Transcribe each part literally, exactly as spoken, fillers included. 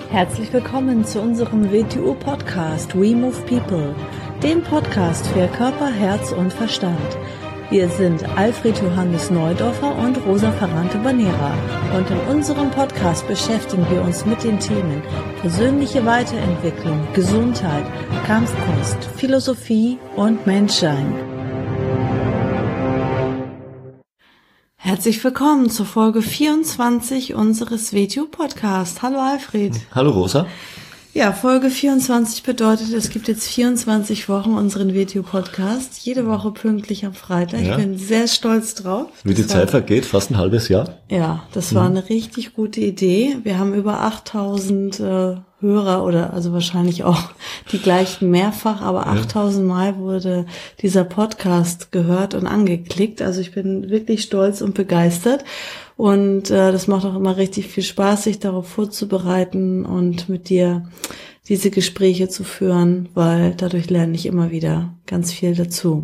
Herzlich willkommen zu unserem W T U-Podcast We Move People, dem Podcast für Körper, Herz und Verstand. Wir sind Alfred Johannes Neudorfer und Rosa Ferrante-Banera und in unserem Podcast beschäftigen wir uns mit den Themen persönliche Weiterentwicklung, Gesundheit, Kampfkunst, Philosophie und Menschsein. Herzlich willkommen zur Folge vierundzwanzig unseres W T U-Podcasts. Hallo Alfred. Hallo Rosa. Ja, Folge vierundzwanzig bedeutet, es gibt jetzt vierundzwanzig Wochen unseren W T U-Podcast, jede Woche pünktlich am Freitag. Ja. Ich bin sehr stolz drauf. Wie die das Zeit war, vergeht, fast ein halbes Jahr. Ja, das war mhm. eine richtig gute Idee. Wir haben über achttausend äh, Hörer oder also wahrscheinlich auch die gleichen mehrfach, aber achttausend Mal wurde dieser Podcast gehört und angeklickt. Also ich bin wirklich stolz und begeistert. Und äh, das macht auch immer richtig viel Spaß, sich darauf vorzubereiten und mit dir diese Gespräche zu führen, weil dadurch lerne ich immer wieder ganz viel dazu.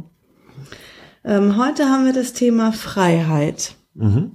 Ähm, heute haben wir das Thema Freiheit. Mhm.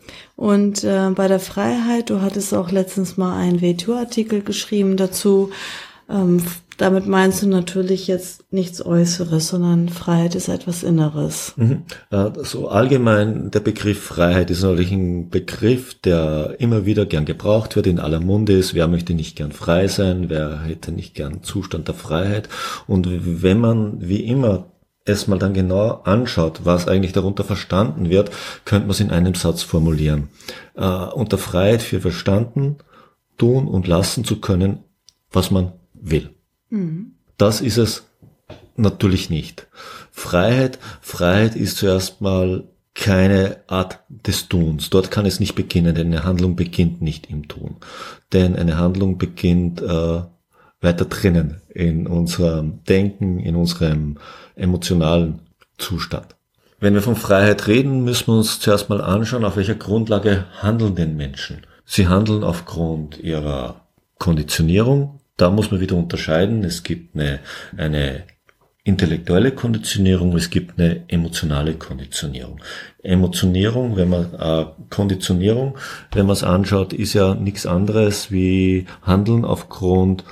Und äh, bei der Freiheit, du hattest auch letztens mal einen W T U-Artikel geschrieben dazu. Ähm, damit meinst du natürlich jetzt nichts Äußeres, sondern Freiheit ist etwas Inneres. Mhm. Äh, so allgemein der Begriff Freiheit ist natürlich ein Begriff, der immer wieder gern gebraucht wird, in aller Munde ist. Wer möchte nicht gern frei sein? Wer hätte nicht gern Zustand der Freiheit? Und wenn man wie immer es mal dann genau anschaut, was eigentlich darunter verstanden wird, könnte man es in einem Satz formulieren. Äh, unter Freiheit für verstanden, tun und lassen zu können, was man will. Mhm. Das ist es natürlich nicht. Freiheit, Freiheit ist zuerst mal keine Art des Tuns. Dort kann es nicht beginnen, denn eine Handlung beginnt nicht im Tun. Denn eine Handlung beginnt äh, weiter drinnen in unserem Denken, in unserem emotionalen Zustand. Wenn wir von Freiheit reden, müssen wir uns zuerst mal anschauen, auf welcher Grundlage handeln denn Menschen. Sie handeln aufgrund ihrer Konditionierung. Da muss man wieder unterscheiden. Es gibt eine, eine intellektuelle Konditionierung, es gibt eine emotionale Konditionierung. Emotionierung, wenn man äh, Konditionierung, wenn man es anschaut, ist ja nichts anderes wie Handeln aufgrund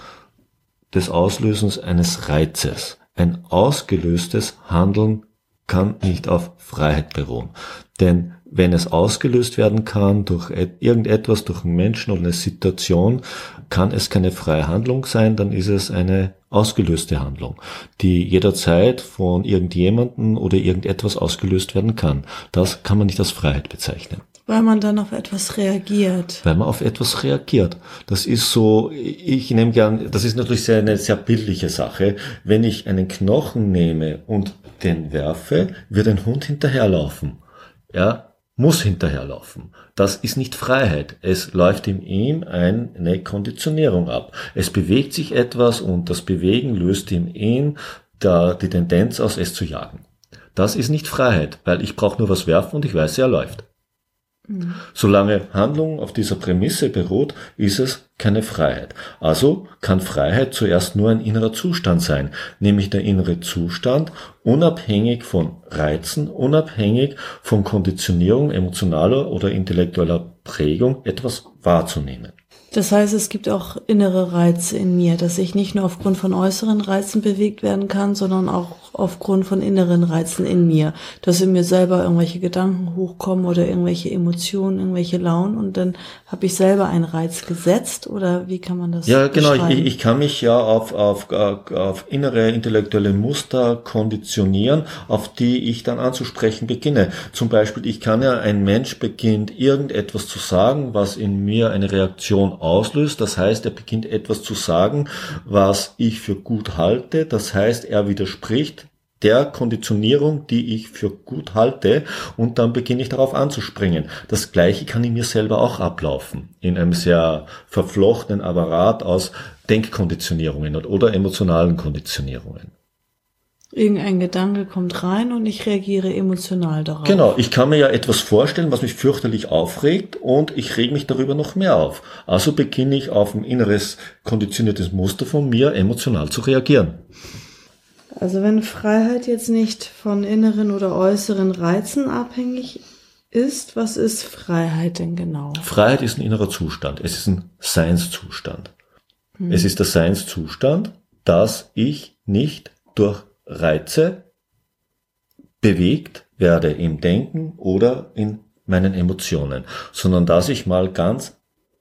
des Auslösens eines Reizes. Ein ausgelöstes Handeln kann nicht auf Freiheit beruhen. Denn wenn es ausgelöst werden kann durch irgendetwas, durch einen Menschen oder eine Situation, kann es keine freie Handlung sein, dann ist es eine ausgelöste Handlung, die jederzeit von irgendjemandem oder irgendetwas ausgelöst werden kann. Das kann man nicht als Freiheit bezeichnen. Weil man dann auf etwas reagiert. Weil man auf etwas reagiert. Das ist so, ich nehme gern, das ist natürlich sehr, eine sehr bildliche Sache. Wenn ich einen Knochen nehme und den werfe, wird ein Hund hinterherlaufen. Er muss hinterherlaufen. Das ist nicht Freiheit. Es läuft in ihm eine Konditionierung ab. Es bewegt sich etwas und das Bewegen löst in ihm die Tendenz aus, es zu jagen. Das ist nicht Freiheit, weil ich brauche nur was werfen und ich weiß, er läuft. Solange Handlung auf dieser Prämisse beruht, ist es keine Freiheit. Also kann Freiheit zuerst nur ein innerer Zustand sein, nämlich der innere Zustand, unabhängig von Reizen, unabhängig von Konditionierung, emotionaler oder intellektueller Prägung, etwas wahrzunehmen. Das heißt, es gibt auch innere Reize in mir, dass ich nicht nur aufgrund von äußeren Reizen bewegt werden kann, sondern auch aufgrund von inneren Reizen in mir, dass in mir selber irgendwelche Gedanken hochkommen oder irgendwelche Emotionen, irgendwelche Launen und dann habe ich selber einen Reiz gesetzt oder wie kann man das Ja, genau, ich, ich kann mich ja auf, auf, auf innere intellektuelle Muster konditionieren, auf die ich dann anzusprechen beginne. Zum Beispiel, ich kann ja, ein Mensch beginnt irgendetwas zu sagen, was in mir eine Reaktion auslöst. Das heißt, er beginnt etwas zu sagen, was ich für gut halte. Das heißt, er widerspricht der Konditionierung, die ich für gut halte, und dann beginne ich darauf anzuspringen. Das Gleiche kann in mir selber auch ablaufen, in einem sehr verflochtenen Apparat aus Denkkonditionierungen oder emotionalen Konditionierungen. Irgendein Gedanke kommt rein und ich reagiere emotional darauf. Genau, ich kann mir ja etwas vorstellen, was mich fürchterlich aufregt und ich reg mich darüber noch mehr auf. Also beginne ich auf ein inneres konditioniertes Muster von mir emotional zu reagieren. Also wenn Freiheit jetzt nicht von inneren oder äußeren Reizen abhängig ist, was ist Freiheit denn genau? Freiheit ist ein innerer Zustand, es ist ein Seinszustand. Hm. Es ist der Seinszustand, dass ich nicht durch Reize bewegt werde im Denken oder in meinen Emotionen, sondern dass ich mal ganz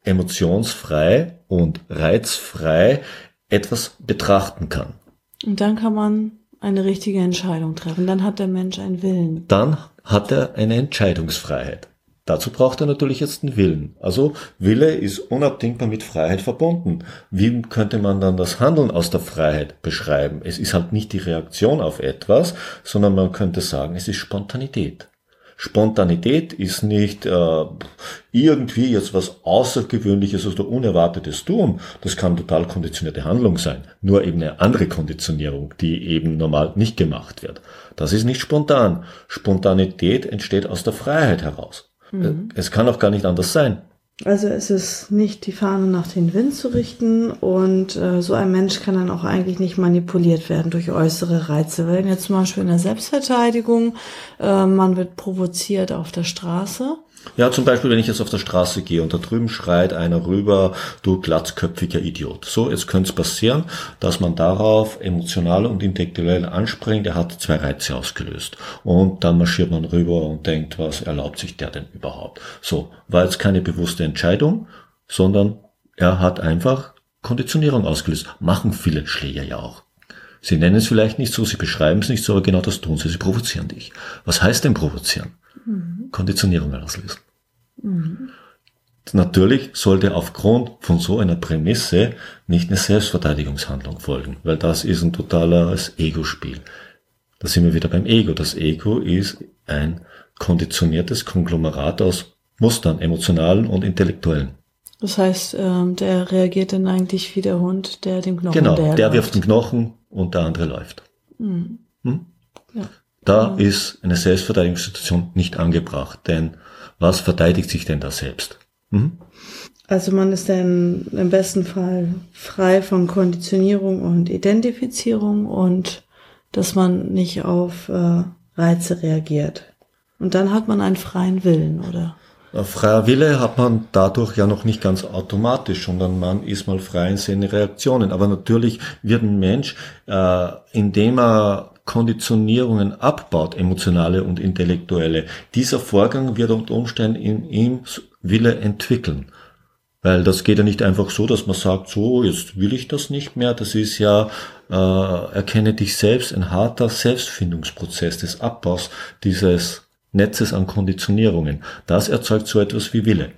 emotionsfrei und reizfrei etwas betrachten kann. Und dann kann man eine richtige Entscheidung treffen. Dann hat der Mensch einen Willen. Dann hat er eine Entscheidungsfreiheit. Dazu braucht er natürlich jetzt einen Willen. Also Wille ist unabdingbar mit Freiheit verbunden. Wie könnte man dann das Handeln aus der Freiheit beschreiben? Es ist halt nicht die Reaktion auf etwas, sondern man könnte sagen, es ist Spontanität. Spontanität ist nicht äh, irgendwie jetzt was Außergewöhnliches oder Unerwartetes tun. Das kann total konditionierte Handlung sein. Nur eben eine andere Konditionierung, die eben normal nicht gemacht wird. Das ist nicht spontan. Spontanität entsteht aus der Freiheit heraus. Mhm. Es kann auch gar nicht anders sein. Also es ist nicht die Fahne nach den Wind zu richten und äh, so ein Mensch kann dann auch eigentlich nicht manipuliert werden durch äußere Reize. Wenn jetzt zum Beispiel in der Selbstverteidigung, äh, man wird provoziert auf der Straße. Ja, zum Beispiel, wenn ich jetzt auf der Straße gehe und da drüben schreit einer rüber, du glatzköpfiger Idiot. So, jetzt könnte es passieren, dass man darauf emotional und intellektuell anspringt, er hat zwei Reize ausgelöst. Und dann marschiert man rüber und denkt, was erlaubt sich der denn überhaupt? So, war jetzt keine bewusste Entscheidung, sondern er hat einfach Konditionierung ausgelöst. Machen viele Schläger ja auch. Sie nennen es vielleicht nicht so, sie beschreiben es nicht so, aber genau das tun sie, sie provozieren dich. Was heißt denn provozieren? Mhm. Konditionierung auslösen. Mhm. Natürlich sollte aufgrund von so einer Prämisse nicht eine Selbstverteidigungshandlung folgen, weil das ist ein totales Ego-Spiel. Da sind wir wieder beim Ego. Das Ego ist ein konditioniertes Konglomerat aus Mustern, emotionalen und intellektuellen. Das heißt, der reagiert dann eigentlich wie der Hund, der den Knochen Genau, der, der wirft den Knochen und der andere läuft. Mhm. Hm? Ja. Da ja. ist eine Selbstverteidigungssituation nicht angebracht, denn was verteidigt sich denn da selbst? Mhm. Also man ist dann im besten Fall frei von Konditionierung und Identifizierung und dass man nicht auf äh, Reize reagiert. Und dann hat man einen freien Willen, oder? Freier Wille hat man dadurch ja noch nicht ganz automatisch, sondern man ist mal frei in seinen Reaktionen. Aber natürlich wird ein Mensch, äh, indem er Konditionierungen abbaut, emotionale und intellektuelle, dieser Vorgang wird unter Umständen in ihm Wille entwickeln. Weil das geht ja nicht einfach so, dass man sagt, so, jetzt will ich das nicht mehr. Das ist ja, äh, erkenne dich selbst, ein harter Selbstfindungsprozess des Abbaus dieses Netzes an Konditionierungen. Das erzeugt so etwas wie Wille.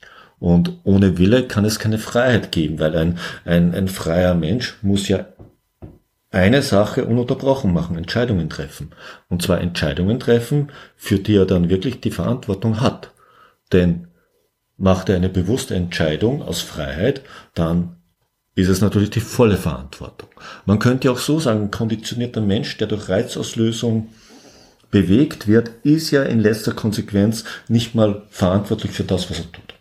Und ohne Wille kann es keine Freiheit geben, weil ein, ein, ein freier Mensch muss ja eine Sache ununterbrochen machen, Entscheidungen treffen. Und zwar Entscheidungen treffen, für die er dann wirklich die Verantwortung hat. Denn macht er eine bewusste Entscheidung aus Freiheit, dann ist es natürlich die volle Verantwortung. Man könnte auch so sagen, ein konditionierter Mensch, der durch Reizauslösung bewegt wird, ist ja in letzter Konsequenz nicht mal verantwortlich für das, was er tut.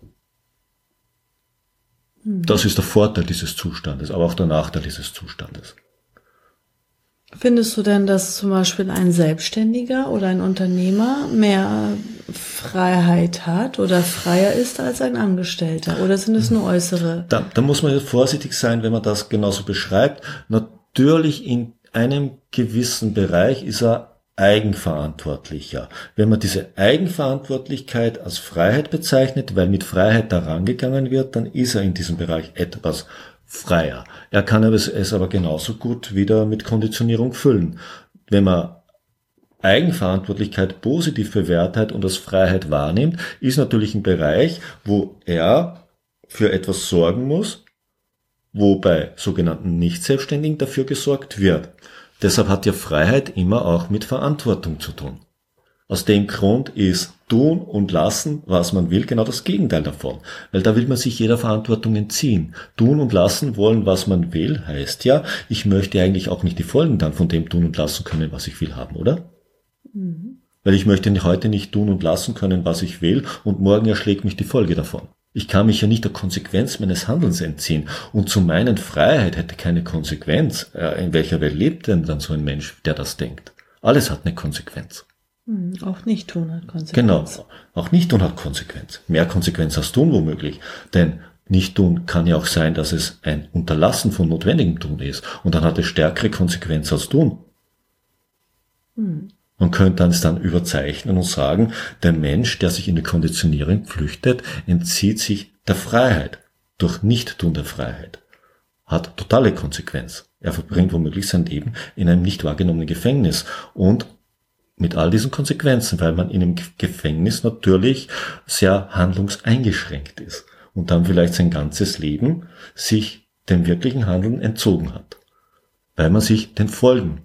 Das ist der Vorteil dieses Zustandes, aber auch der Nachteil dieses Zustandes. Findest du denn, dass zum Beispiel ein Selbstständiger oder ein Unternehmer mehr Freiheit hat oder freier ist als ein Angestellter? Oder sind es nur äußere? Da, da muss man jetzt vorsichtig sein, wenn man das genauso beschreibt. Natürlich in einem gewissen Bereich ist er eigenverantwortlicher. Wenn man diese Eigenverantwortlichkeit als Freiheit bezeichnet, weil mit Freiheit daran gegangen wird, dann ist er in diesem Bereich etwas freier. Er kann es aber genauso gut wieder mit Konditionierung füllen. Wenn man Eigenverantwortlichkeit positiv bewertet und als Freiheit wahrnimmt, ist natürlich ein Bereich, wo er für etwas sorgen muss, wo bei sogenannten Nicht-Selbstständigen dafür gesorgt wird. Deshalb hat ja Freiheit immer auch mit Verantwortung zu tun. Aus dem Grund ist tun und lassen, was man will, genau das Gegenteil davon. Weil da will man sich jeder Verantwortung entziehen. Tun und lassen wollen, was man will, heißt ja, ich möchte eigentlich auch nicht die Folgen dann von dem tun und lassen können, was ich will haben, oder? Mhm. Weil ich möchte heute nicht tun und lassen können, was ich will, und morgen erschlägt mich die Folge davon. Ich kann mich ja nicht der Konsequenz meines Handelns entziehen. Und zu meinen Freiheit hätte keine Konsequenz. In welcher Welt lebt denn dann so ein Mensch, der das denkt? Alles hat eine Konsequenz. Hm, auch nicht tun hat Konsequenz. Genau, auch nicht tun hat Konsequenz. Mehr Konsequenz als tun womöglich. Denn nicht tun kann ja auch sein, dass es ein Unterlassen von notwendigem Tun ist. Und dann hat es stärkere Konsequenzen als tun. Hm. Man könnte dann es dann überzeichnen und sagen, der Mensch, der sich in die Konditionierung flüchtet, entzieht sich der Freiheit durch Nicht-Tun der Freiheit. Hat totale Konsequenz. Er verbringt womöglich sein Leben in einem nicht wahrgenommenen Gefängnis und mit all diesen Konsequenzen, weil man in einem Gefängnis natürlich sehr handlungseingeschränkt ist und dann vielleicht sein ganzes Leben sich dem wirklichen Handeln entzogen hat, weil man sich den Folgen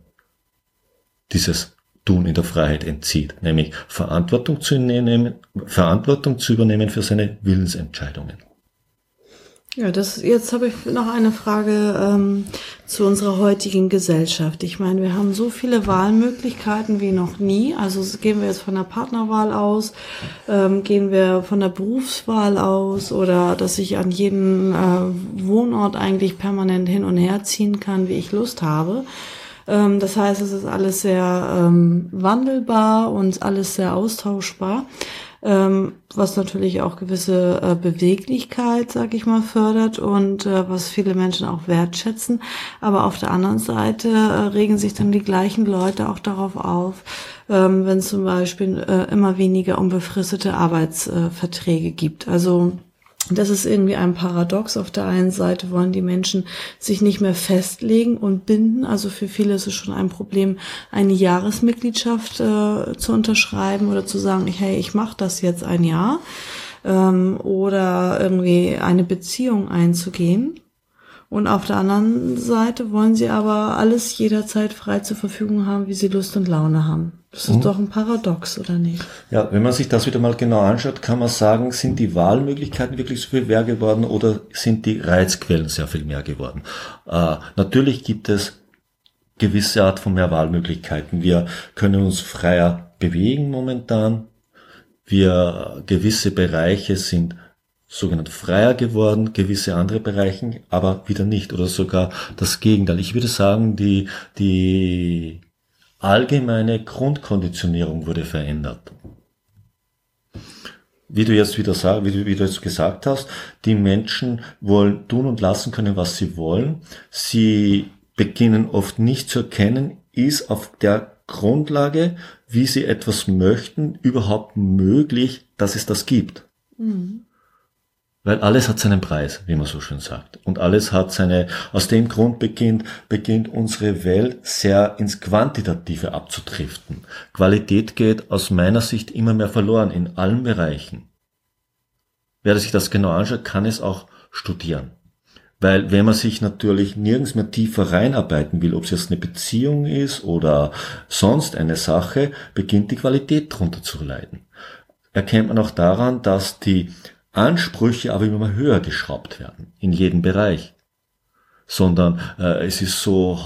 dieses Tun in der Freiheit entzieht, nämlich Verantwortung zu nehmen, Verantwortung zu übernehmen für seine Willensentscheidungen. Ja, das, jetzt habe ich noch eine Frage ähm, zu unserer heutigen Gesellschaft. Ich meine, wir haben so viele Wahlmöglichkeiten wie noch nie. Also gehen wir jetzt von der Partnerwahl aus, ähm, gehen wir von der Berufswahl aus oder dass ich an jeden äh, Wohnort eigentlich permanent hin und her ziehen kann, wie ich Lust habe. Ähm, das heißt, es ist alles sehr ähm, wandelbar und alles sehr austauschbar. Ähm, was natürlich auch gewisse äh, Beweglichkeit, sag ich mal, fördert und äh, was viele Menschen auch wertschätzen. Aber auf der anderen Seite äh, regen sich dann die gleichen Leute auch darauf auf, ähm, wenn es zum Beispiel äh, immer weniger unbefristete Arbeitsverträge äh, gibt. Also das ist irgendwie ein Paradox. Auf der einen Seite wollen die Menschen sich nicht mehr festlegen und binden. Also für viele ist es schon ein Problem, eine Jahresmitgliedschaft äh, zu unterschreiben oder zu sagen, hey, ich mache das jetzt ein Jahr. Ähm, oder irgendwie eine Beziehung einzugehen. Und auf der anderen Seite wollen sie aber alles jederzeit frei zur Verfügung haben, wie sie Lust und Laune haben. Das ist mhm. doch ein Paradox, oder nicht? Ja, wenn man sich das wieder mal genau anschaut, kann man sagen, sind die Wahlmöglichkeiten wirklich so viel mehr geworden oder sind die Reizquellen sehr viel mehr geworden? Äh, natürlich gibt es gewisse Art von mehr Wahlmöglichkeiten. Wir können uns freier bewegen momentan. Wir, gewisse Bereiche sind sogenannt freier geworden, gewisse andere Bereiche, aber wieder nicht oder sogar das Gegenteil. Ich würde sagen, die, die allgemeine Grundkonditionierung wurde verändert. Wie du jetzt wieder sagst, wie du, wie du jetzt gesagt hast, die Menschen wollen tun und lassen können, was sie wollen. Sie beginnen oft nicht zu erkennen, ist auf der Grundlage, wie sie etwas möchten, überhaupt möglich, dass es das gibt. Mhm. Weil alles hat seinen Preis, wie man so schön sagt. Und alles hat seine, aus dem Grund beginnt, beginnt unsere Welt sehr ins Quantitative abzudriften. Qualität geht aus meiner Sicht immer mehr verloren in allen Bereichen. Wer sich das genau anschaut, kann es auch studieren. Weil wenn man sich natürlich nirgends mehr tiefer reinarbeiten will, ob es jetzt eine Beziehung ist oder sonst eine Sache, beginnt die Qualität drunter zu leiden. Erkennt man auch daran, dass die Ansprüche aber immer höher geschraubt werden, in jedem Bereich. Sondern äh, es ist so,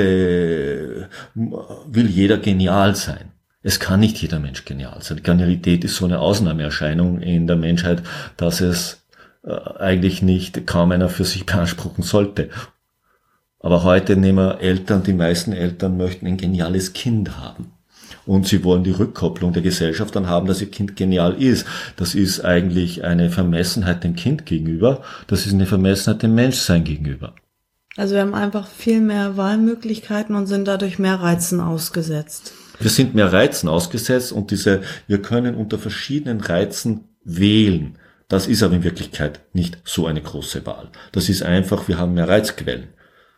heute äh, will jeder genial sein. Es kann nicht jeder Mensch genial sein. Genialität ist so eine Ausnahmeerscheinung in der Menschheit, dass es äh, eigentlich nicht kaum einer für sich beanspruchen sollte. Aber heute nehmen wir Eltern, die meisten Eltern möchten ein geniales Kind haben. Und sie wollen die Rückkopplung der Gesellschaft dann haben, dass ihr Kind genial ist. Das ist eigentlich eine Vermessenheit dem Kind gegenüber. Das ist eine Vermessenheit dem Menschsein gegenüber. Also wir haben einfach viel mehr Wahlmöglichkeiten und sind dadurch mehr Reizen ausgesetzt. Wir sind mehr Reizen ausgesetzt und diese, wir können unter verschiedenen Reizen wählen. Das ist aber in Wirklichkeit nicht so eine große Wahl. Das ist einfach, wir haben mehr Reizquellen.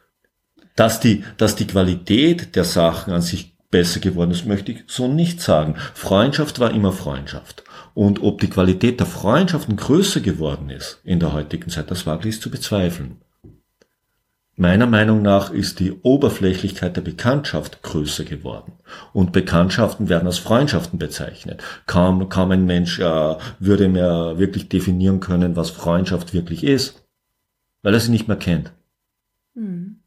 Dass die, dass die Qualität der Sachen an sich besser geworden ist, möchte ich so nicht sagen. Freundschaft war immer Freundschaft. Und ob die Qualität der Freundschaften größer geworden ist in der heutigen Zeit, das wage ich zu bezweifeln. Meiner Meinung nach ist die Oberflächlichkeit der Bekanntschaft größer geworden. Und Bekanntschaften werden als Freundschaften bezeichnet. Kaum, kaum ein Mensch äh, würde mehr wirklich definieren können, was Freundschaft wirklich ist, weil er sie nicht mehr kennt. Mhm.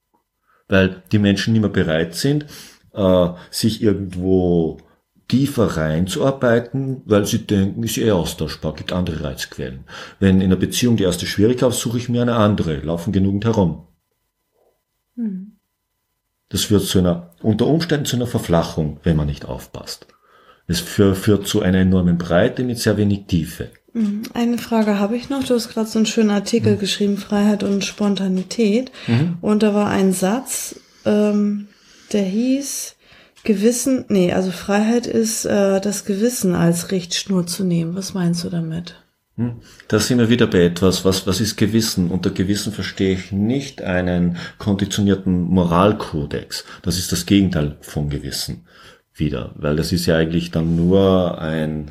Weil die Menschen nicht mehr bereit sind, sich irgendwo tiefer reinzuarbeiten, weil sie denken, ist eh austauschbar, gibt andere Reizquellen. Wenn in einer Beziehung die erste Schwierigkeit ist, suche ich mir eine andere, laufen genügend herum. Hm. Das führt zu einer, unter Umständen zu einer Verflachung, wenn man nicht aufpasst. Es führt zu einer enormen Breite mit sehr wenig Tiefe. Eine Frage habe ich noch. Du hast gerade so einen schönen Artikel mhm. geschrieben, Freiheit und Spontanität. Mhm. Und da war ein Satz, ähm, der hieß, Gewissen, nee, also Freiheit ist, äh, das Gewissen als Richtschnur zu nehmen. Was meinst du damit? Da sind wir wieder bei etwas, was, was ist Gewissen? Unter Gewissen verstehe ich nicht einen konditionierten Moralkodex. Das ist das Gegenteil von Gewissen wieder, weil das ist ja eigentlich dann nur ein,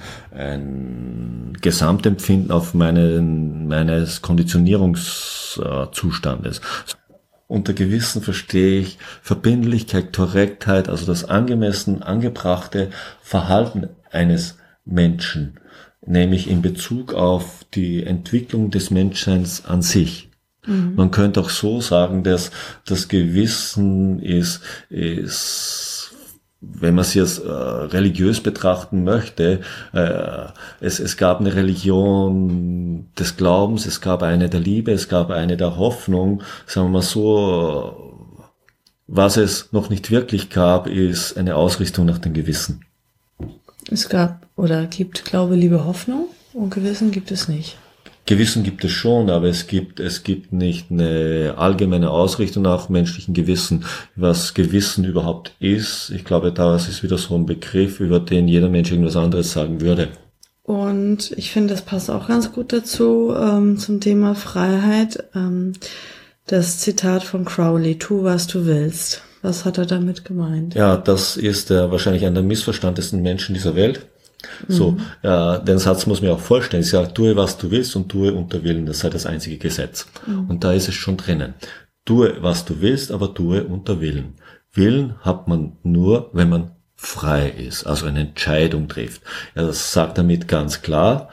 ein Gesamtempfinden auf meinen, meines Konditionierungszustandes. Unter Gewissen verstehe ich Verbindlichkeit, Korrektheit, also das angemessen angebrachte Verhalten eines Menschen, nämlich in Bezug auf die Entwicklung des Menschseins an sich. Mhm. Man könnte auch so sagen, dass das Gewissen ist, ist, wenn man es jetzt äh, religiös betrachten möchte, äh, es, es gab eine Religion des Glaubens, es gab eine der Liebe, es gab eine der Hoffnung, sagen wir mal so, was es noch nicht wirklich gab, ist eine Ausrichtung nach dem Gewissen. Es gab oder gibt Glaube, Liebe, Hoffnung und Gewissen gibt es nicht. Gewissen gibt es schon, aber es gibt es gibt nicht eine allgemeine Ausrichtung nach menschlichen Gewissen. Was Gewissen überhaupt ist, ich glaube, das ist wieder so ein Begriff, über den jeder Mensch irgendwas anderes sagen würde. Und ich finde, das passt auch ganz gut dazu, ähm, zum Thema Freiheit. Ähm, das Zitat von Crowley, tu, was du willst. Was hat er damit gemeint? Ja, das ist äh, wahrscheinlich einer der missverstandensten Menschen dieser Welt. So, mhm. äh, den Satz muss man auch vorstellen. Ich sage, tue, was du willst und tue unter Willen. Das sei das einzige Gesetz. Mhm. Und da ist es schon drinnen. Tue, was du willst, aber tue unter Willen. Willen hat man nur, wenn man frei ist, also eine Entscheidung trifft. Er ja, sagt damit ganz klar,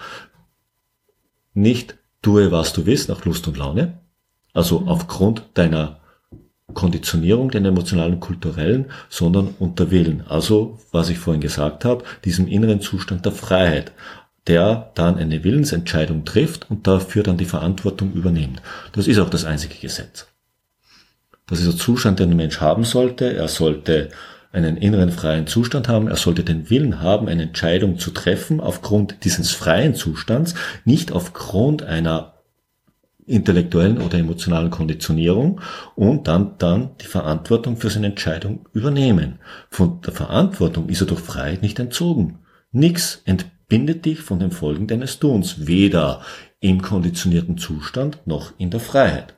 nicht tue, was du willst, nach Lust und Laune. Also mhm. aufgrund deiner Konditionierung, den emotionalen und kulturellen, sondern unter Willen. Also, was ich vorhin gesagt habe, diesem inneren Zustand der Freiheit, der dann eine Willensentscheidung trifft und dafür dann die Verantwortung übernimmt. Das ist auch das einzige Gesetz. Das ist der Zustand, den ein Mensch haben sollte. Er sollte einen inneren freien Zustand haben. Er sollte den Willen haben, eine Entscheidung zu treffen aufgrund dieses freien Zustands, nicht aufgrund einer intellektuellen oder emotionalen Konditionierung und dann, dann die Verantwortung für seine Entscheidung übernehmen. Von der Verantwortung ist er durch Freiheit nicht entzogen. Nix entbindet dich von den Folgen deines Tuns, weder im konditionierten Zustand noch in der Freiheit.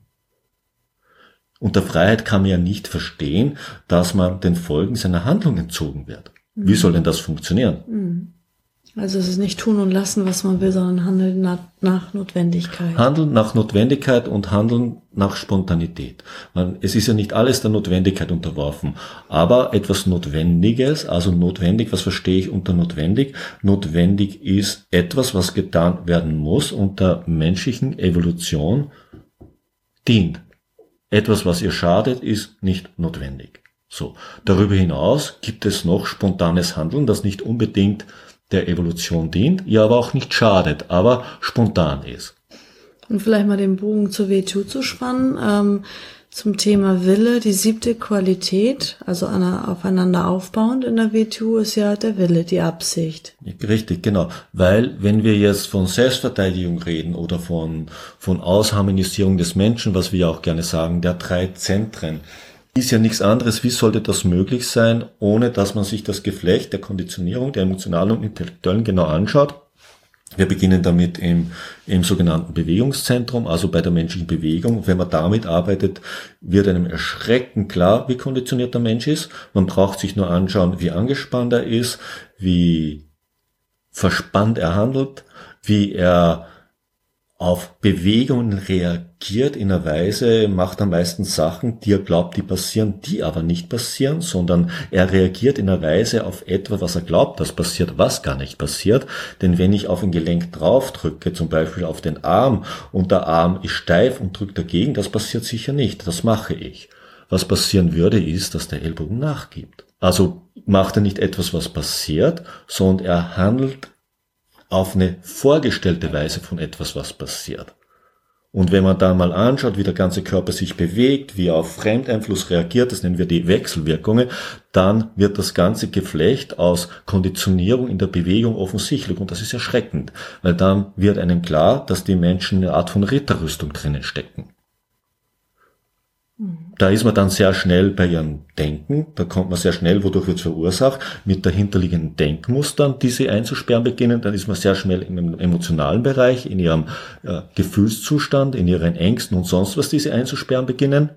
Unter Freiheit kann man ja nicht verstehen, dass man den Folgen seiner Handlung entzogen wird. Mhm. Wie soll denn das funktionieren? Mhm. Also es ist nicht tun und lassen, was man will, sondern handeln nach, nach Notwendigkeit. Handeln nach Notwendigkeit und handeln nach Spontanität. Man, es ist ja nicht alles der Notwendigkeit unterworfen, aber etwas Notwendiges, also notwendig, was verstehe ich unter notwendig? Notwendig ist etwas, was getan werden muss und der menschlichen Evolution dient. Etwas, was ihr schadet, ist nicht notwendig. So. Darüber hinaus gibt es noch spontanes Handeln, das nicht unbedingt der Evolution dient, ihr aber auch nicht schadet, aber spontan ist. Und vielleicht mal den Bogen zur W T O zu spannen, ähm, zum Thema Wille, die siebte Qualität, also aufeinander aufbauend in der W T O ist ja der Wille, die Absicht. Richtig, genau. Weil, wenn wir jetzt von Selbstverteidigung reden oder von, von Ausharmonisierung des Menschen, was wir ja auch gerne sagen, der drei Zentren, ist ja nichts anderes, wie sollte das möglich sein, ohne dass man sich das Geflecht der Konditionierung, der emotionalen und intellektuellen genau anschaut. Wir beginnen damit im, im sogenannten Bewegungszentrum, also bei der menschlichen Bewegung. Wenn man damit arbeitet, wird einem erschreckend klar, wie konditioniert der Mensch ist. Man braucht sich nur anschauen, wie angespannt er ist, wie verspannt er handelt, wie er auf Bewegungen reagiert in einer Weise, macht am meisten Sachen, die er glaubt, die passieren, die aber nicht passieren, sondern er reagiert in einer Weise auf etwas, was er glaubt, das passiert, was gar nicht passiert. Denn wenn ich auf ein Gelenk draufdrücke, zum Beispiel auf den Arm, und der Arm ist steif und drückt dagegen, das passiert sicher nicht, das mache ich. Was passieren würde, ist, dass der Ellbogen nachgibt. Also macht er nicht etwas, was passiert, sondern er handelt auf eine vorgestellte Weise von etwas, was passiert. Und wenn man da mal anschaut, wie der ganze Körper sich bewegt, wie er auf Fremdeinfluss reagiert, das nennen wir die Wechselwirkungen, dann wird das ganze Geflecht aus Konditionierung in der Bewegung offensichtlich. Und das ist erschreckend, weil dann wird einem klar, dass die Menschen eine Art von Ritterrüstung drinnen stecken. Da ist man dann sehr schnell bei ihrem Denken, da kommt man sehr schnell, wodurch wird es verursacht, mit dahinterliegenden Denkmustern, die sie einzusperren beginnen, dann ist man sehr schnell im emotionalen Bereich, in ihrem äh, Gefühlszustand, in ihren Ängsten und sonst was, die sie einzusperren beginnen.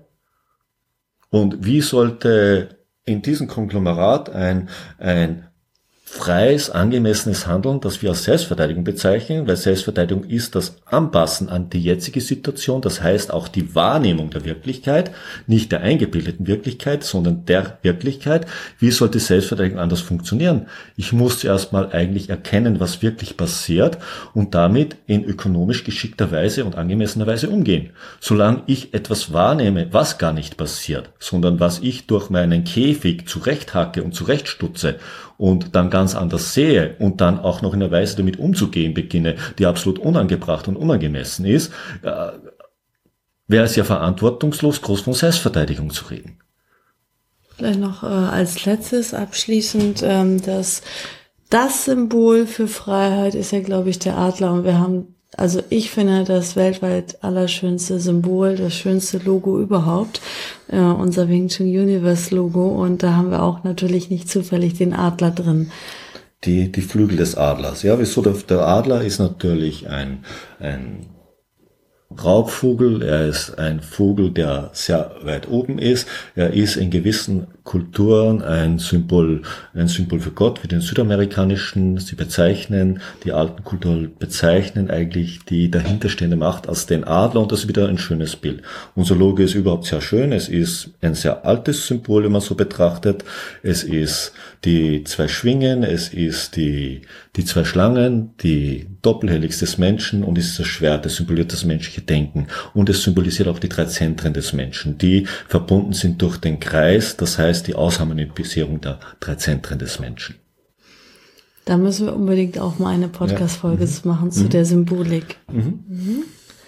Und wie sollte in diesem Konglomerat ein, ein freies, angemessenes Handeln, das wir als Selbstverteidigung bezeichnen, weil Selbstverteidigung ist das Anpassen an die jetzige Situation, das heißt auch die Wahrnehmung der Wirklichkeit, nicht der eingebildeten Wirklichkeit, sondern der Wirklichkeit. Wie sollte Selbstverteidigung anders funktionieren? Ich muss zuerst mal eigentlich erkennen, was wirklich passiert und damit in ökonomisch geschickter Weise und angemessener Weise umgehen. Solange ich etwas wahrnehme, was gar nicht passiert, sondern was ich durch meinen Käfig zurechthacke und zurechtstutze und dann ganz anders sehe und dann auch noch in einer Weise damit umzugehen beginne, die absolut unangebracht und unangemessen ist, äh, wäre es ja verantwortungslos, groß von Selbstverteidigung zu reden. Vielleicht noch äh, als letztes abschließend, ähm, dass das Symbol für Freiheit ist ja, glaube ich, der Adler. Und wir haben, also ich finde das weltweit allerschönste Symbol, das schönste Logo überhaupt, äh, unser Wing Chun Universe Logo. Und da haben wir auch natürlich nicht zufällig den Adler drin. Die, die Flügel des Adlers. Ja, wieso? Der, der Adler ist natürlich ein, ein Raubvogel. Er ist ein Vogel, der sehr weit oben ist. Er ist in gewissen Kulturen ein Symbol, ein Symbol für Gott, wie den südamerikanischen. Sie bezeichnen, die alten Kulturen bezeichnen eigentlich die dahinterstehende Macht als den Adler und das ist wieder ein schönes Bild. Unser Logo ist überhaupt sehr schön. Es ist ein sehr altes Symbol, wenn man so betrachtet. Es ist die zwei Schwingen, es ist die, die zwei Schlangen, die Doppelhelix des Menschen und es ist das Schwert, das symboliert das menschliche Denken. Und es symbolisiert auch die drei Zentren des Menschen, die verbunden sind durch den Kreis, das heißt die Ausharmonisierung der drei Zentren des Menschen. Da müssen wir unbedingt auch mal eine Podcast-Folge ja. mhm. machen zu mhm. der Symbolik. Mhm. Mhm.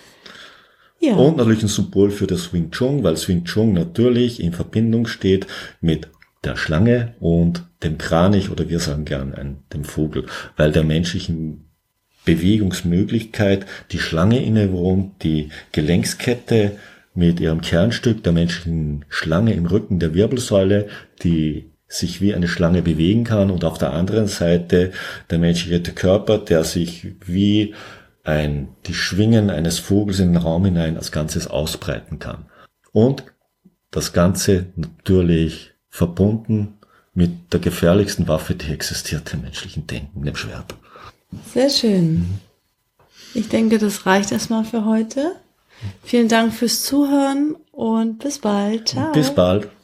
Ja. Und natürlich ein Symbol für das Wing Chun, weil das Wing Chun natürlich in Verbindung steht mit der Schlange und dem Kranich oder wir sagen gern ein, dem Vogel, weil der menschlichen Bewegungsmöglichkeit die Schlange innewohnt, die Gelenkskette mit ihrem Kernstück der menschlichen Schlange im Rücken der Wirbelsäule, die sich wie eine Schlange bewegen kann und auf der anderen Seite der menschliche Körper, der sich wie ein, die Schwingen eines Vogels in den Raum hinein als Ganzes ausbreiten kann. Und das Ganze natürlich verbunden mit der gefährlichsten Waffe, die existiert, dem menschlichen Denken, dem Schwert. Sehr schön. Ich denke, das reicht erstmal für heute. Vielen Dank fürs Zuhören und bis bald. Ciao. Bis bald.